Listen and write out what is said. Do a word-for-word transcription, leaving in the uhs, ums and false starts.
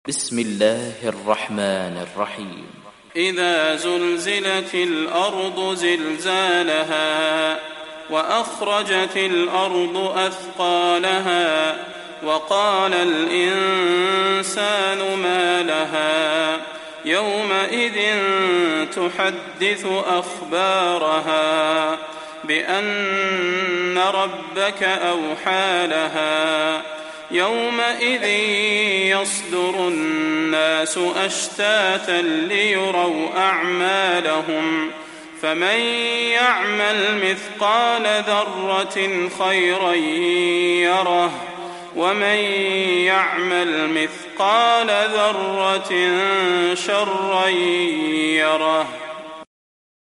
بسم الله الرحمن الرحيم. إذا زلزلت الأرض زلزالها وأخرجت الأرض أثقالها وقال الإنسان ما لها يومئذ تحدث أخبارها بأن ربك أوحى لها يومئذ يصدر الناس أشتاتا ليروا أعمالهم فمن يعمل مثقال ذرة خيرا يره ومن يعمل مثقال ذرة شرا يره.